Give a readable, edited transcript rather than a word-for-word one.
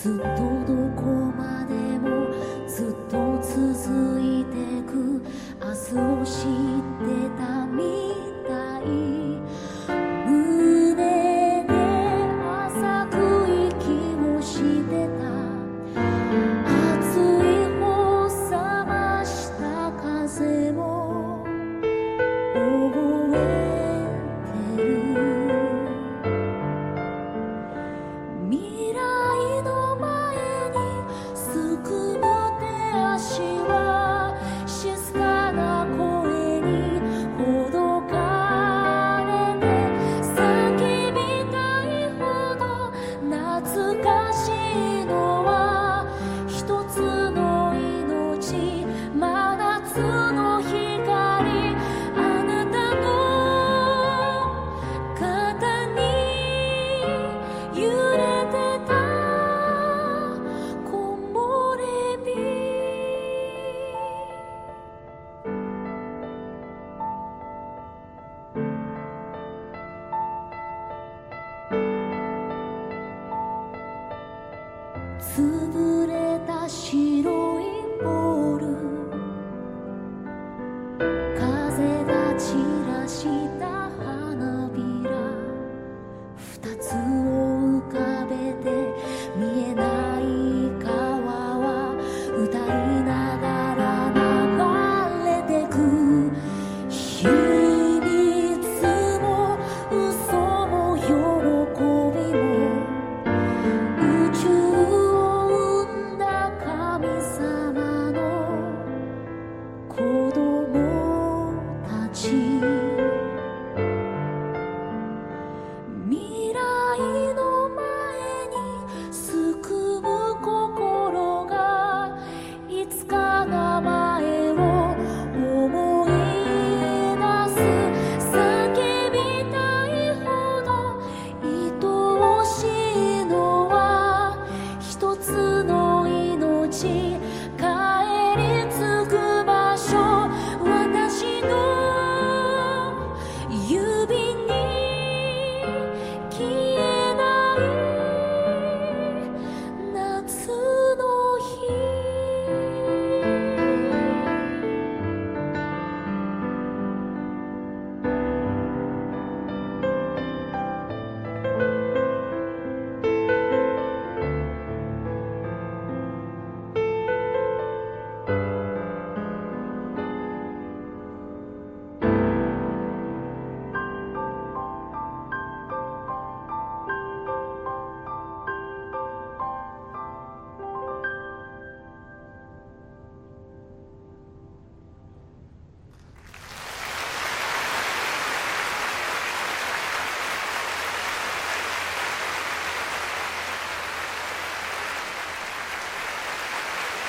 ずっとどこまでもずっと続いてく明日を知ってたみたい胸で浅く息をしてた熱い方冷ました風も覚えてる未来の前にすくむ手足は静かな声にほどかれて叫びたいほど懐かしいのは一つの命真夏の光あなたの肩に揺れてた木漏れ日潰れた白